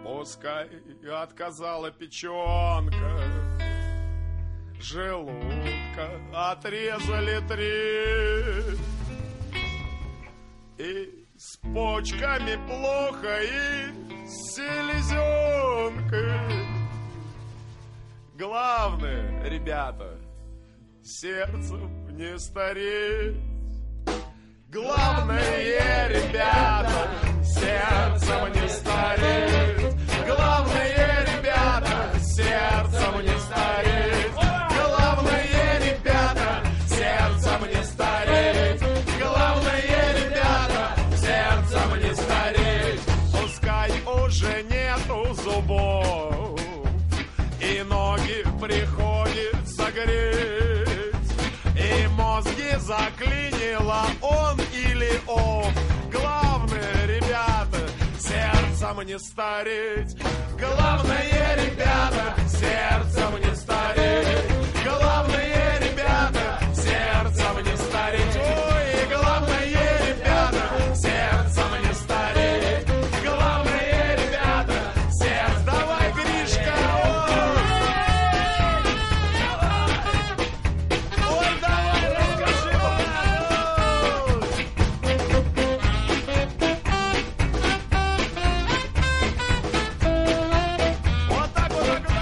Пускай отказала печенка, желудка отрезали 3. И с почками плохо, и с селезенкой. Главное, ребята, сердцем не стареть. Главное, ребята, сердцем не стареть. Главное, ребята, сердцем не стареть. Главное, ребята, сердцем не стареть. Главное, ребята, сердцем не стареть. Пускай уже нету зубов, и ноги приходится греть, и мозги заклинило он или он. Главное, ребята, сердцем не стареть. Главное, ребята, сердцем не стареть. Главное, ребята, сердцем не стареть. Ой, главное, ребята, сердцем не стареть. Главное, ребята, сердцем. Давай, Гришка, ой, давай, расскажи, вот так вот, так.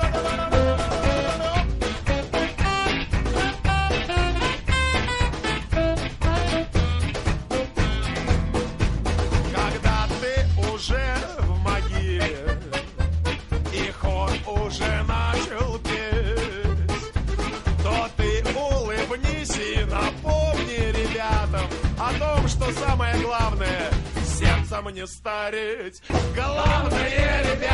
Когда ты уже в могиле и хор уже начал петь, то ты улыбнись и напомни ребятам о том, что самое главное — сердцем не стареть. Главное, ребята,